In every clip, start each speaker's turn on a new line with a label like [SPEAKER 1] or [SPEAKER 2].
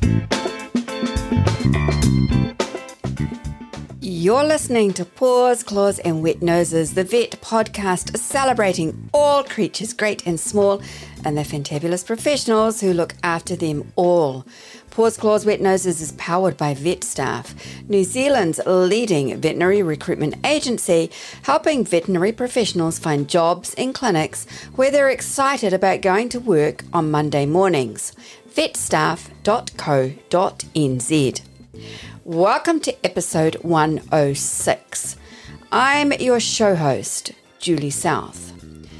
[SPEAKER 1] You're listening to Paws, Claws and Wet Noses, the vet podcast celebrating all creatures great and small and the fantabulous professionals who look after them all. Paws, Claws, Wet Noses is powered by VetStaff, New Zealand's leading veterinary recruitment agency, helping veterinary professionals find jobs in clinics where they're excited about going to work on Monday mornings. vetstaff.co.nz. Welcome to episode 106. I'm your show host, Julie South.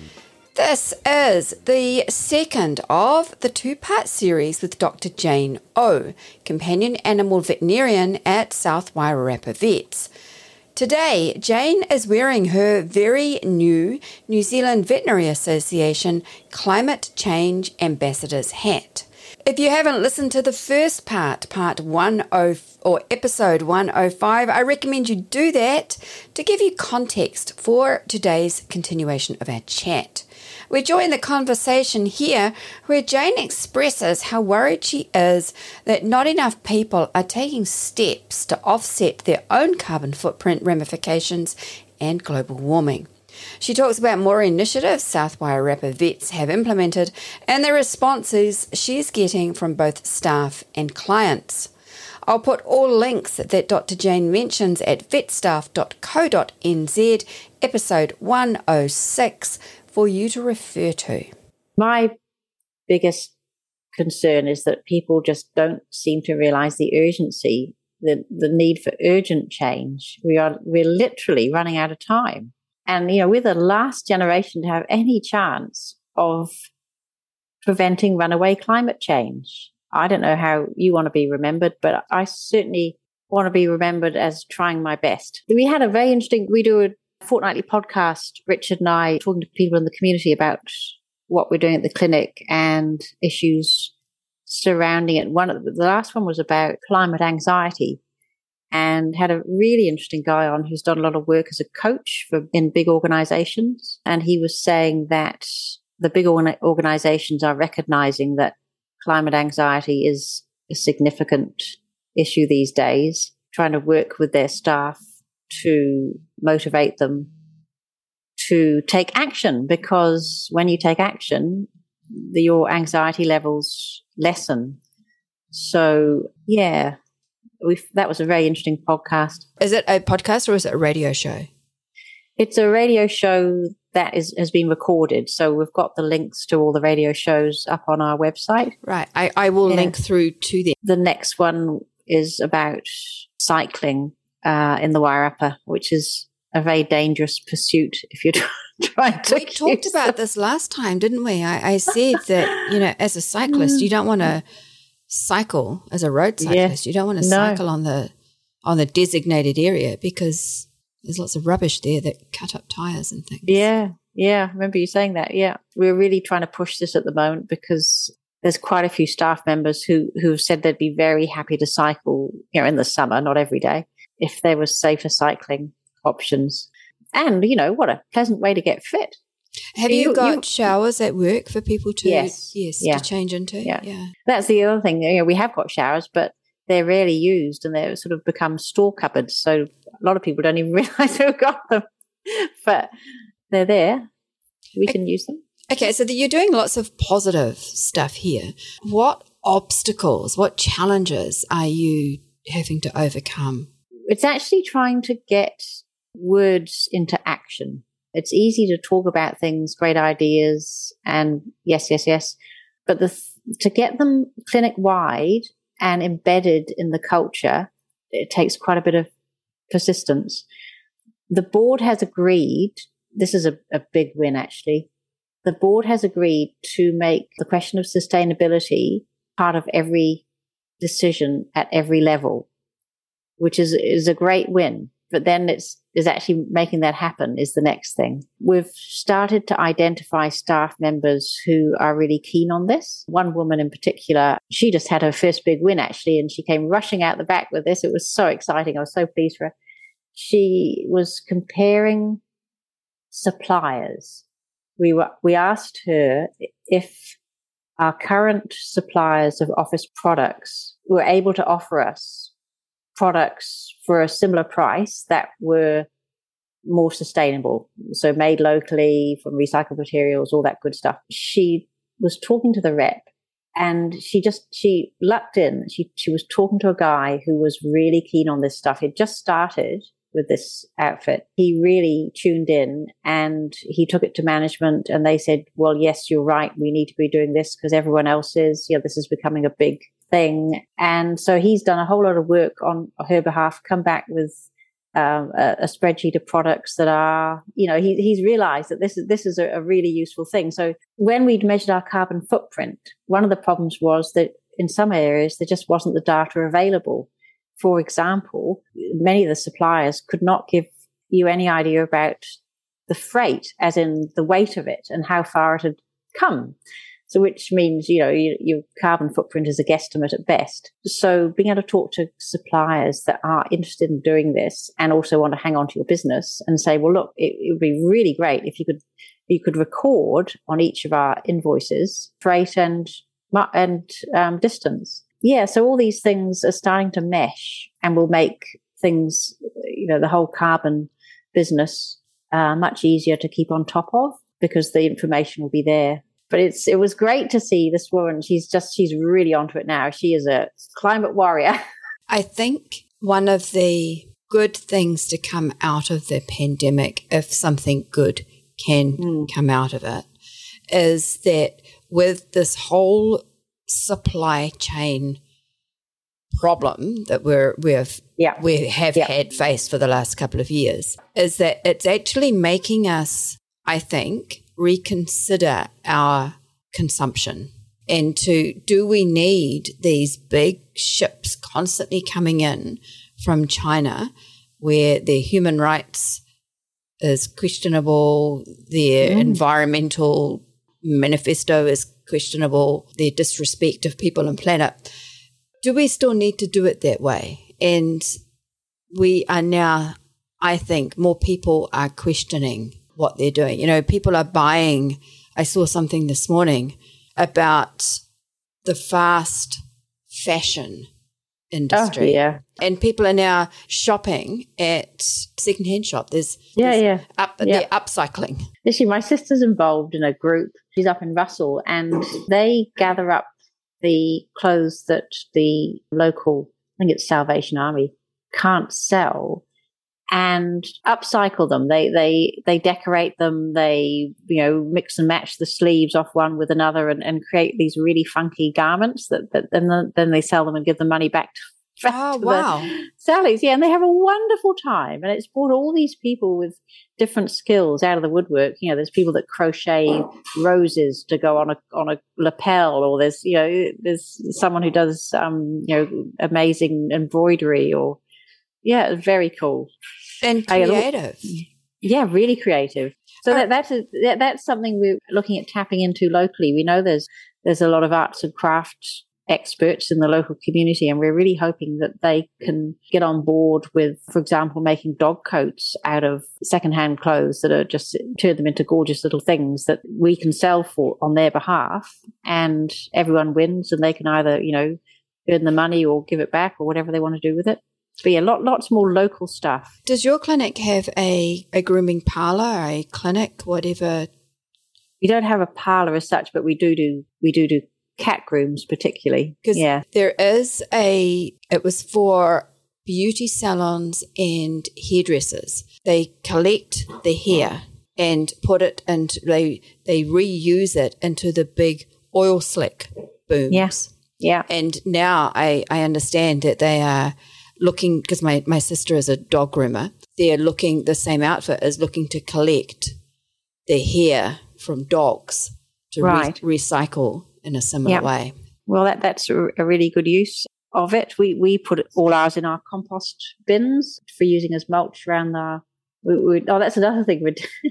[SPEAKER 1] This is the second of the two-part series with Dr. Jane O, companion animal veterinarian at South Wairarapa Vets. Today, Jane is wearing her very new New Zealand Veterinary Association Climate Change Ambassador's hat. If you haven't listened to the first part 10 or episode 105, I recommend you do that to give you context for today's continuation of our chat. We join the conversation here where Jane expresses how worried she is that not enough people are taking steps to offset their own carbon footprint ramifications and global warming. She talks about more initiatives South Wairarapa Vets have implemented and the responses she's getting from both staff and clients. I'll put all links that Dr. Jane mentions at vetstaff.co.nz, episode 106, for you to refer to.
[SPEAKER 2] My biggest concern is that people just don't seem to realise the urgency, the need for urgent change. We're literally running out of time. And, we're the last generation to have any chance of preventing runaway climate change. I don't know how you want to be remembered, but I certainly want to be remembered as trying my best. We do a fortnightly podcast, Richard and I, talking to people in the community about what we're doing at the clinic and issues surrounding it. The last one was about climate anxiety, and had a really interesting guy on who's done a lot of work as a coach in big organizations. And he was saying that the big organizations are recognizing that climate anxiety is a significant issue these days, trying to work with their staff to motivate them to take action, because when you take action, your anxiety levels lessen. So, yeah. That was a very interesting podcast.
[SPEAKER 1] Is it a podcast or is it a radio show?
[SPEAKER 2] It's a radio show that has been recorded. So we've got the links to all the radio shows up on our website.
[SPEAKER 1] Right. I will link through to them.
[SPEAKER 2] The next one is about cycling in the Wairarapa, which is a very dangerous pursuit if you're trying to.
[SPEAKER 1] We talked about this last time, didn't we? I said that, as a cyclist, you don't want to cycle as a road cyclist. You don't want to cycle on the designated area because there's lots of rubbish there that cut up tires and things.
[SPEAKER 2] Yeah, I remember you saying that. Yeah, we're really trying to push this at the moment because there's quite a few staff members who've said they'd be very happy to cycle, in the summer, not every day, if there was safer cycling options. And what a pleasant way to get fit.
[SPEAKER 1] Have you got showers at work for people to to change into?
[SPEAKER 2] Yeah. That's the other thing. We have got showers, but they're rarely used and they're sort of become store cupboards. So a lot of people don't even realise we've got them, but they're there. We can use them.
[SPEAKER 1] Okay, so you're doing lots of positive stuff here. What obstacles, what challenges are you having to overcome?
[SPEAKER 2] It's actually trying to get words into action. It's easy to talk about things, great ideas, and yes, but to get them clinic-wide and embedded in the culture, it takes quite a bit of persistence. The board has agreed, this is a big win actually, the board has agreed to make the question of sustainability part of every decision at every level, which is a great win. But then is actually making that happen is the next thing. We've started to identify staff members who are really keen on this. One woman in particular, she just had her first big win actually, and she came rushing out the back with this. It was so exciting. I was so pleased for her. She was comparing suppliers. We asked her if our current suppliers of office products were able to offer us products for a similar price that were more sustainable. So made locally from recycled materials, all that good stuff. She was talking to the rep and she lucked in. She was talking to a guy who was really keen on this stuff. He'd just started with this outfit. He really tuned in and he took it to management and they said, well, yes, you're right. We need to be doing this because everyone else is. This is becoming a big thing. And so he's done a whole lot of work on her behalf, come back with a spreadsheet of products that are, he's realized that this is a really useful thing. So when we'd measured our carbon footprint, one of the problems was that in some areas there just wasn't the data available. For example, many of the suppliers could not give you any idea about the freight, as in the weight of it and how far it had come. So which means, your carbon footprint is a guesstimate at best. So being able to talk to suppliers that are interested in doing this and also want to hang on to your business and say, well, look, it would be really great if you could record on each of our invoices freight and distance. Yeah, so all these things are starting to mesh and will make things, the whole carbon business much easier to keep on top of because the information will be there. But it was great to see this woman. She's really onto it now. She is a climate warrior.
[SPEAKER 1] I think one of the good things to come out of the pandemic, if something good can come out of it, is that with this whole supply chain problem that we have had faced for the last couple of years, is that it's actually making us, I think, reconsider our consumption and do we need these big ships constantly coming in from China where their human rights is questionable, their environmental manifesto is questionable, their disrespect of people and planet. Do we still need to do it that way? And we are now, I think, more people are questioning what they're doing. People are buying. I saw something this morning about the fast fashion industry. Oh, yeah. And people are now shopping at secondhand shop. They're upcycling.
[SPEAKER 2] Actually, my sister's involved in a group. She's up in Russell and they gather up the clothes that the local, I think it's Salvation Army, can't sell and upcycle them. They decorate them. They, mix and match the sleeves off one with another and create these really funky garments that then they sell them and give the money back to the Sallies. Yeah, and they have a wonderful time. And it's brought all these people with different skills out of the woodwork. There's people that crochet roses to go on a lapel, or there's someone who does amazing embroidery or it's very cool.
[SPEAKER 1] And creative.
[SPEAKER 2] Yeah, really creative. So that's something we're looking at tapping into locally. We know there's a lot of arts and crafts experts in the local community, and we're really hoping that they can get on board with, for example, making dog coats out of secondhand clothes that are just turn them into gorgeous little things that we can sell for on their behalf, and everyone wins, and they can either, earn the money or give it back or whatever they want to do with it. But yeah, lots more local stuff.
[SPEAKER 1] Does your clinic have a grooming parlour, a clinic, whatever?
[SPEAKER 2] We don't have a parlour as such, but we do cat grooms particularly.
[SPEAKER 1] Because there is it was for beauty salons and hairdressers. They collect the hair and put it into, they reuse it into the big oil slick booms.
[SPEAKER 2] Yeah.
[SPEAKER 1] And now I understand that they are looking, because my sister is a dog groomer, the same outfit is looking to collect the hair from dogs to recycle in a similar way.
[SPEAKER 2] Well, that's a really good use of it. We put all ours in our compost bins for using as mulch around that's another thing.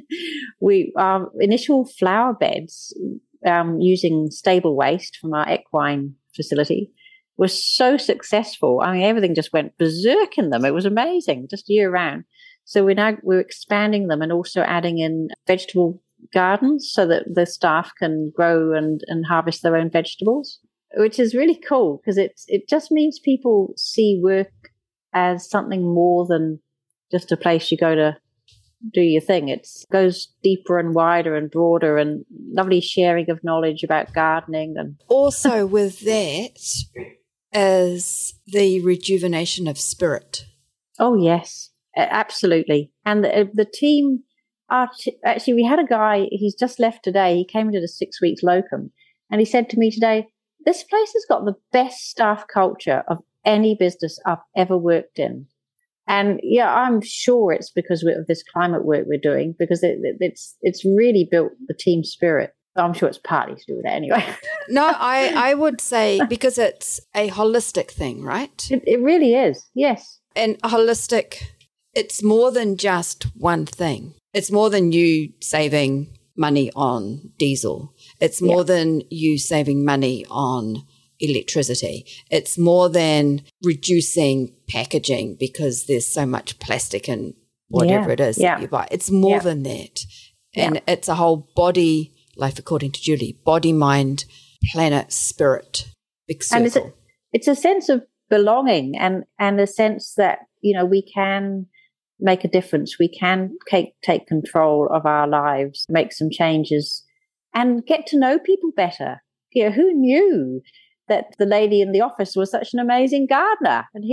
[SPEAKER 2] Our initial flower beds using stable waste from our equine facility was so successful. I mean, everything just went berserk in them. It was amazing, just year round. So we're expanding them and also adding in vegetable gardens so that the staff can grow and harvest their own vegetables. which is really cool because it just means people see work as something more than just a place you go to do your thing. It goes deeper and wider and broader, and lovely sharing of knowledge about gardening. And
[SPEAKER 1] also with that is the rejuvenation of spirit.
[SPEAKER 2] Oh, yes, absolutely. And the team actually, we had a guy, he's just left today. He came into the 6 weeks locum, and he said to me today, this place has got the best staff culture of any business I've ever worked in. And yeah, I'm sure it's because of this climate work we're doing, because it's really built the team spirit. I'm sure it's partly to do with that anyway.
[SPEAKER 1] No, I would say because it's a holistic thing, right?
[SPEAKER 2] It really is, yes.
[SPEAKER 1] And holistic, it's more than just one thing. It's more than you saving money on diesel. It's more than you saving money on electricity. It's more than reducing packaging because there's so much plastic in whatever it is that you buy. It's more than that. And it's a whole body, life according to Julie, body, mind, planet, spirit, big circle.
[SPEAKER 2] And it's a sense of belonging and a sense that, we can make a difference. We can take control of our lives, make some changes and get to know people better. Who knew that the lady in the office was such an amazing gardener? And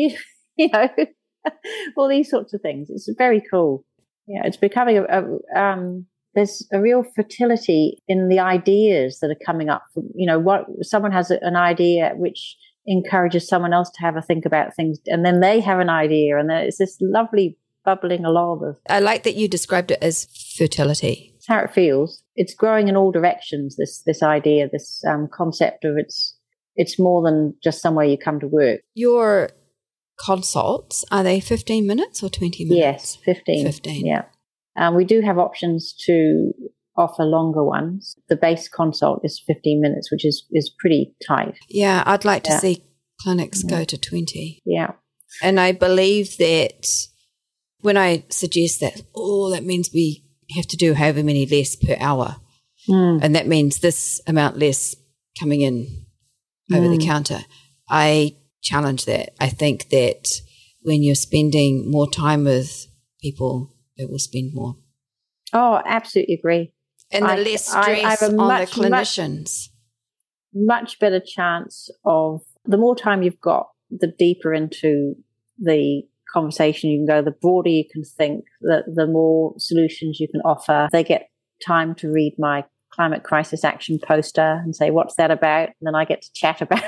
[SPEAKER 2] all these sorts of things. It's very cool. It's becoming there's a real fertility in the ideas that are coming up. What someone has an idea which encourages someone else to have a think about things, and then they have an idea, and then it's this lovely bubbling along of.
[SPEAKER 1] I like that you described it as fertility.
[SPEAKER 2] It's how it feels. It's growing in all directions. This idea, this concept of it's more than just somewhere you come to work.
[SPEAKER 1] Your consults, are they 15 minutes or 20 minutes?
[SPEAKER 2] Yes, 15.
[SPEAKER 1] 15.
[SPEAKER 2] Yeah. We do have options to offer longer ones. The base consult is 15 minutes, which is pretty tight.
[SPEAKER 1] Yeah, I'd like to see clinics go to 20.
[SPEAKER 2] Yeah.
[SPEAKER 1] And I believe that when I suggest that, that means we have to do however many less per hour. And that means this amount less coming in over the counter. I challenge that. I think that when you're spending more time with people, it will spend more.
[SPEAKER 2] Oh, absolutely agree.
[SPEAKER 1] And the less stress on the clinicians.
[SPEAKER 2] Much better chance of, the more time you've got, the deeper into the conversation you can go, the broader you can think, the more solutions you can offer. They get time to read my climate crisis action poster and say, what's that about? And then I get to chat about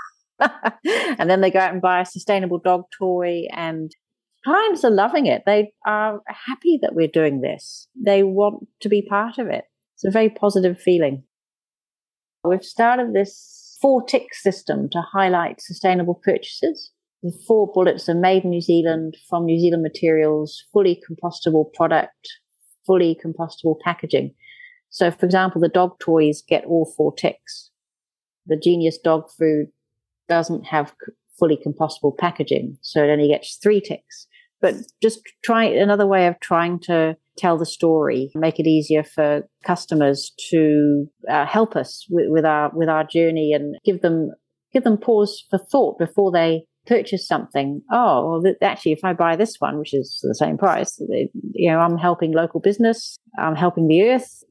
[SPEAKER 2] it. And then they go out and buy a sustainable dog toy, and clients are loving it. They are happy that we're doing this. They want to be part of it. It's a very positive feeling. We've started this 4-tick system to highlight sustainable purchases. The 4 bullets are made in New Zealand, from New Zealand materials, fully compostable product, fully compostable packaging. So, for example, the dog toys get all 4 ticks. The Genius dog food doesn't have fully compostable packaging, so it only gets 3 ticks. But just try another way of trying to tell the story, make it easier for customers to help us with our journey, and give them pause for thought before they purchase something. Oh, well, actually, if I buy this one, which is the same price, I'm helping local business, I'm helping the earth,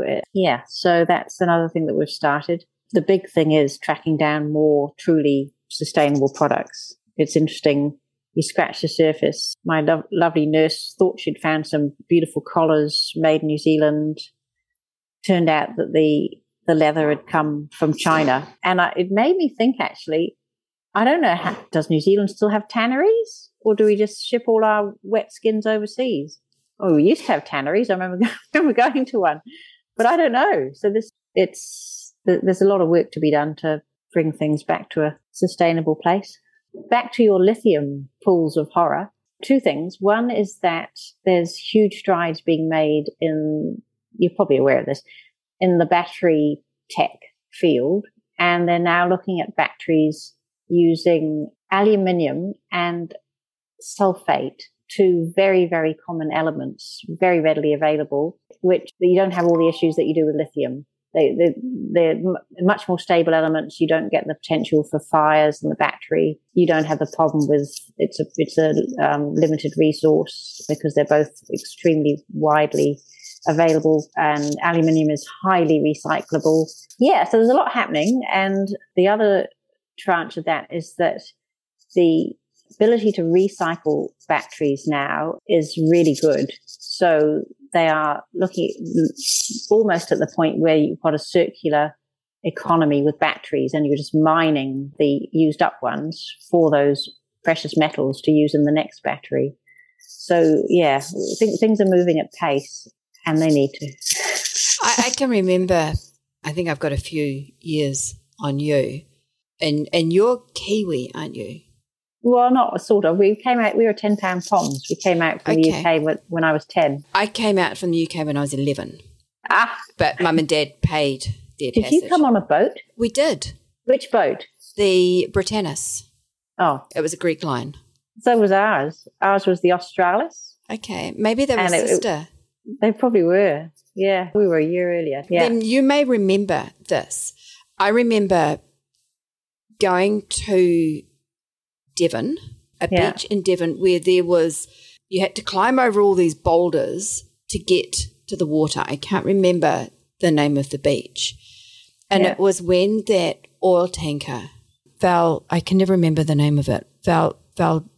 [SPEAKER 2] So that's another thing that we've started. The big thing is tracking down more truly sustainable products. It's interesting. You scratch the surface. My lovely nurse thought she'd found some beautiful collars made in New Zealand. Turned out that the leather had come from China. And it made me think, actually, I don't know, does New Zealand still have tanneries? Or do we just ship all our wet skins overseas? Oh, we used to have tanneries. I remember going to one. But I don't know. So there's a lot of work to be done to bring things back to a sustainable place. Back to your lithium pools of horror. 2 things. One is that there's huge strides being made you're probably aware of this, in the battery tech field. And they're now looking at batteries using aluminium and sulfate, 2 very, very common elements, very readily available, which you don't have all the issues that you do with lithium. They're much more stable elements. You don't get the potential for fires in the battery. You don't have the problem with it's a limited resource because they're both extremely widely available, and aluminium is highly recyclable. Yeah, so there's a lot happening. And the other tranche of that is that the ability to recycle batteries now is really good. So they are looking almost at the point where you've got a circular economy with batteries and you're just mining the used up ones for those precious metals to use in the next battery. So, yeah, things are moving at pace and they need to.
[SPEAKER 1] I can remember, I think I've got a few years on you, and you're Kiwi, aren't you?
[SPEAKER 2] Well, not sort of. We were 10-pound poms. We came out from the UK when I was 10.
[SPEAKER 1] I came out from the UK when I was 11.
[SPEAKER 2] Ah.
[SPEAKER 1] But Mum and Dad paid their passage.
[SPEAKER 2] Did you come on a boat?
[SPEAKER 1] We did.
[SPEAKER 2] Which boat?
[SPEAKER 1] The Britannis.
[SPEAKER 2] Oh.
[SPEAKER 1] It was a Greek line.
[SPEAKER 2] So was ours. Ours was the Australis.
[SPEAKER 1] Okay. Maybe they were sister.
[SPEAKER 2] They probably were. Yeah. We were a year earlier. Yeah.
[SPEAKER 1] Then you may remember this. I remember going to Devon, a beach in Devon where you had to climb over all these boulders to get to the water. I can't remember the name of the beach. And it was when that oil tanker, I can never remember the name of it, Valdez,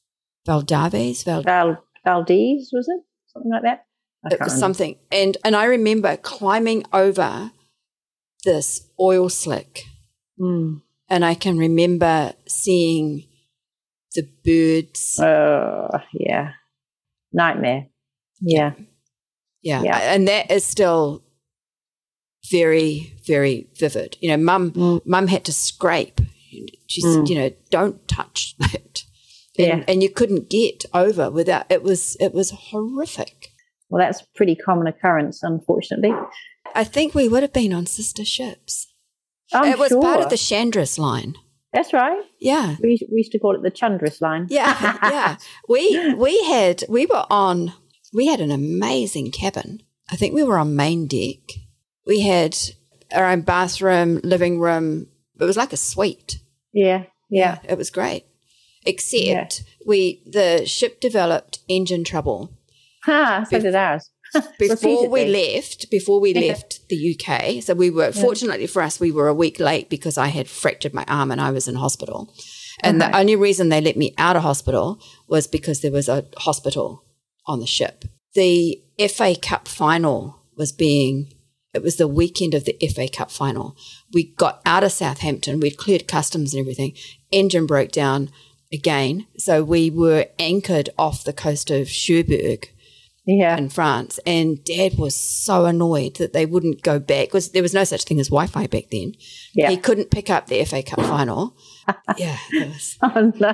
[SPEAKER 2] was it? Something like that?
[SPEAKER 1] It was something. And I remember climbing over this oil slick.
[SPEAKER 2] Mm.
[SPEAKER 1] And I can remember seeing the birds.
[SPEAKER 2] Oh, yeah. Nightmare. Yeah.
[SPEAKER 1] Yeah. And that is still very, very vivid. You know, Mum had to scrape. She said, you know, don't touch that. And you couldn't get over without, it was horrific.
[SPEAKER 2] Well, that's a pretty common occurrence, unfortunately.
[SPEAKER 1] I think we would have been on sister ships.
[SPEAKER 2] It was
[SPEAKER 1] part of the Chandris line.
[SPEAKER 2] That's right.
[SPEAKER 1] Yeah.
[SPEAKER 2] We used to call it the Chandris line.
[SPEAKER 1] Yeah, yeah. We had an amazing cabin. I think we were on main deck. We had our own bathroom, living room. It was like a suite.
[SPEAKER 2] Yeah.
[SPEAKER 1] It was great. Except the ship developed engine trouble.
[SPEAKER 2] So did ours.
[SPEAKER 1] Before we left the UK, so we were, fortunately for us, we were a week late because I had fractured my arm and I was in hospital. And the only reason they let me out of hospital was because there was a hospital on the ship. The FA Cup final it was the weekend of the FA Cup final. We got out of Southampton, we'd cleared customs and everything, engine broke down again. So we were anchored off the coast of Cherbourg. In France, and Dad was so annoyed that they wouldn't go back because there was no such thing as Wi-Fi back then. He couldn't pick up the FA Cup final. It was.
[SPEAKER 2] Oh no.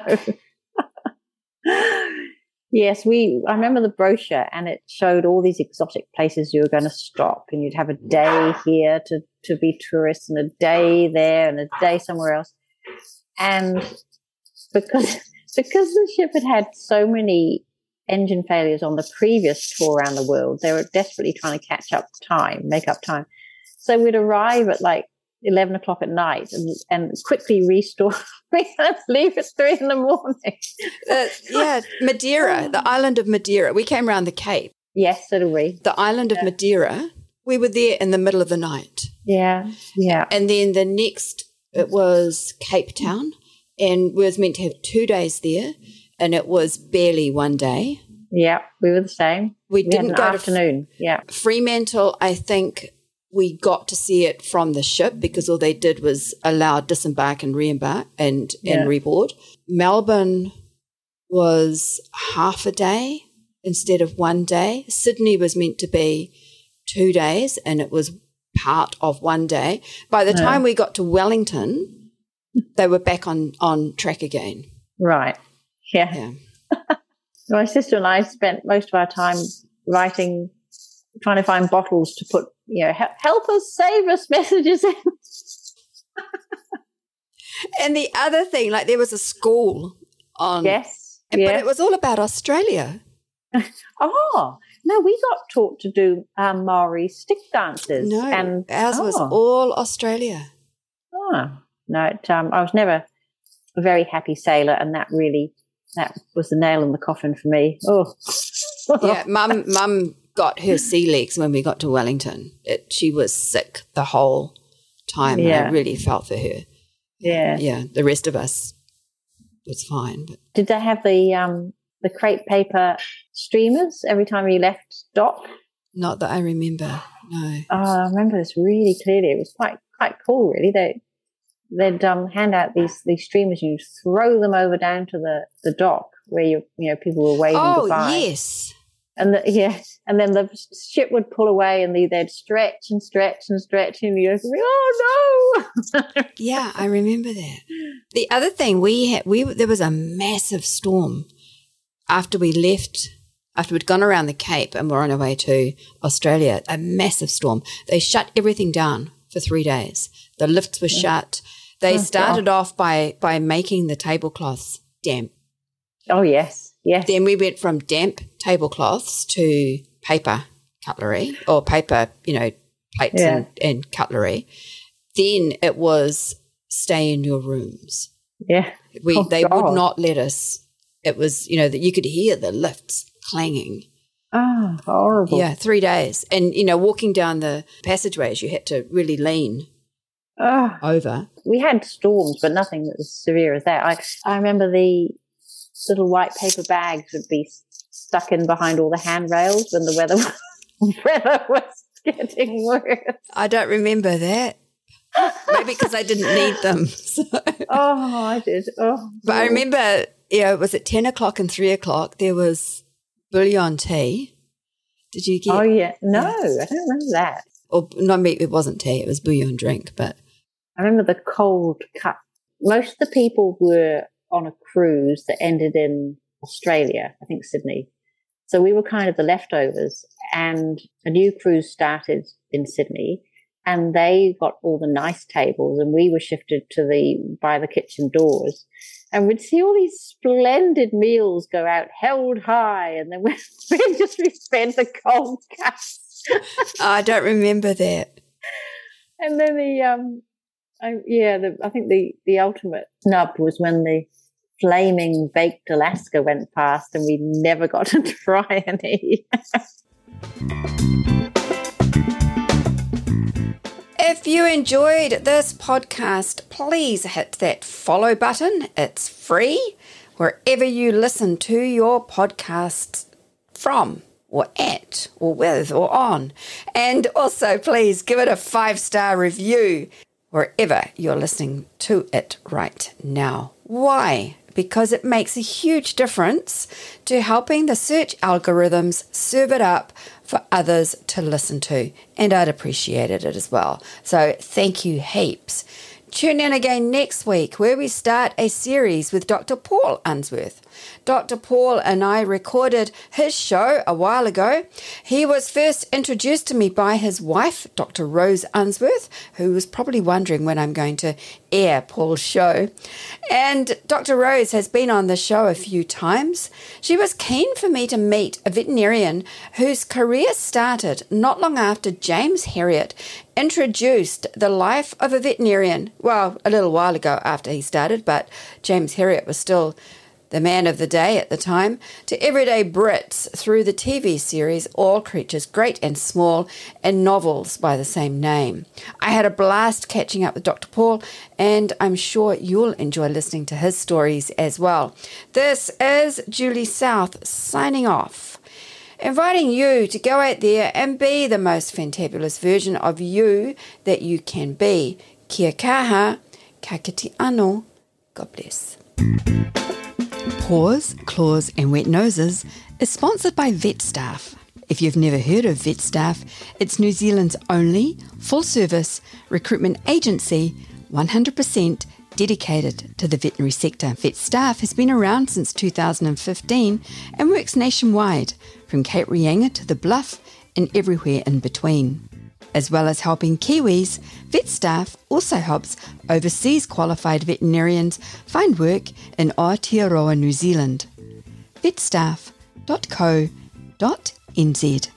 [SPEAKER 2] Yes, I remember the brochure, and it showed all these exotic places you were going to stop, and you'd have a day here to be tourists, and a day there, and a day somewhere else. And because the ship had so many engine failures on the previous tour around the world, they were desperately trying to make up time. So we'd arrive at like 11 o'clock at night and quickly restore. We had to leave at 3 in the morning.
[SPEAKER 1] Madeira, the island of Madeira. We came around the Cape.
[SPEAKER 2] Yes, so did we.
[SPEAKER 1] The island of Madeira, we were there in the middle of the night.
[SPEAKER 2] Yeah.
[SPEAKER 1] And then the next, it was Cape Town, and we was meant to have 2 days there. And it was barely one day.
[SPEAKER 2] Yeah, we were the same.
[SPEAKER 1] We didn't
[SPEAKER 2] had
[SPEAKER 1] go
[SPEAKER 2] an afternoon.
[SPEAKER 1] Fremantle, I think we got to see it from the ship because all they did was allow disembark and re-embark and reboard. Melbourne was half a day instead of 1 day. Sydney was meant to be 2 days and it was part of 1 day. By the time we got to Wellington, they were back on track again.
[SPEAKER 2] Right. Yeah. My sister and I spent most of our time trying to find bottles to put, help us, save us messages in.
[SPEAKER 1] And the other thing, like there was a school on.
[SPEAKER 2] Yes.
[SPEAKER 1] But it was all about Australia.
[SPEAKER 2] Oh, No, we got taught to do Maori stick dances.
[SPEAKER 1] No,
[SPEAKER 2] and
[SPEAKER 1] ours was all Australia.
[SPEAKER 2] No, I was never a very happy sailor, and that was the nail in the coffin for me. Oh,
[SPEAKER 1] yeah, Mum got her sea legs when we got to Wellington. She was sick the whole time. Yeah. And I really felt for her.
[SPEAKER 2] Yeah,
[SPEAKER 1] yeah. The rest of us was fine. But.
[SPEAKER 2] Did they have the crepe paper streamers every time you left dock?
[SPEAKER 1] Not that I remember. No.
[SPEAKER 2] Oh, I remember this really clearly. It was quite cool, really. They'd hand out these streamers, and you throw them over down to the dock where people were waving goodbye.
[SPEAKER 1] Oh, yes.
[SPEAKER 2] And then the ship would pull away, and they'd stretch and stretch and stretch, and you'd go, oh no!
[SPEAKER 1] Yeah, I remember that. The other thing there was a massive storm after we'd gone around the Cape and were on our way to Australia. A massive storm. They shut everything down for 3 days. The lifts were shut. They started off by making the tablecloths damp.
[SPEAKER 2] Oh, yes, yes.
[SPEAKER 1] Then we went from damp tablecloths to paper cutlery or paper, plates and cutlery. Then it was stay in your rooms.
[SPEAKER 2] Yeah.
[SPEAKER 1] They would not let us. It was, that you could hear the lifts clanging.
[SPEAKER 2] Oh, horrible.
[SPEAKER 1] Yeah, 3 days. And, walking down the passageways, you had to really lean over.
[SPEAKER 2] We had storms, but nothing as severe as that. I remember the little white paper bags would be stuck in behind all the handrails when the weather was getting worse.
[SPEAKER 1] I don't remember that. Maybe because I didn't need them. So.
[SPEAKER 2] Oh, I did. Oh,
[SPEAKER 1] but I remember, was it 10 o'clock and 3 o'clock? There was bouillon tea. Did you get?
[SPEAKER 2] Oh, yeah. No, I don't remember that.
[SPEAKER 1] Or no, it wasn't tea. It was bouillon drink. But
[SPEAKER 2] I remember the cold cut. Most of the people were on a cruise that ended in Australia, I think Sydney. So we were kind of the leftovers, and a new cruise started in Sydney, and they got all the nice tables, and we were shifted by the kitchen doors, and we'd see all these splendid meals go out held high, and then we spent the cold cuts.
[SPEAKER 1] I don't remember that.
[SPEAKER 2] And then I think the ultimate snub was when the flaming baked Alaska went past, and we never got to try any.
[SPEAKER 1] If you enjoyed this podcast, please hit that follow button. It's free wherever you listen to your podcasts from, or at, or with, or on. And also, please give it a 5-star review wherever you're listening to it right now. Why? Because it makes a huge difference to helping the search algorithms serve it up for others to listen to. And I'd appreciate it as well. So thank you heaps. Tune in again next week where we start a series with Dr. Paul Unsworth. Dr. Paul and I recorded his show a while ago. He was first introduced to me by his wife, Dr. Rose Unsworth, who was probably wondering when I'm going to air Paul's show. And Dr. Rose has been on the show a few times. She was keen for me to meet a veterinarian whose career started not long after James Herriot introduced the life of a veterinarian. Well, a little while ago after he started, but James Herriot was still the man of the day at the time, to everyday Brits through the TV series All Creatures Great and Small and novels by the same name. I had a blast catching up with Dr. Paul, and I'm sure you'll enjoy listening to his stories as well. This is Julie South signing off, inviting you to go out there and be the most fantabulous version of you that you can be. Kia kaha, ka kite anō. God bless. Paws, Claws and Wet Noses is sponsored by VetStaff. If you've never heard of VetStaff, it's New Zealand's only full-service recruitment agency, 100% dedicated to the veterinary sector. VetStaff has been around since 2015 and works nationwide, from Cape Reinga to the Bluff and everywhere in between. As well as helping Kiwis, VetStaff also helps overseas qualified veterinarians find work in Aotearoa, New Zealand. vetstaff.co.nz nz.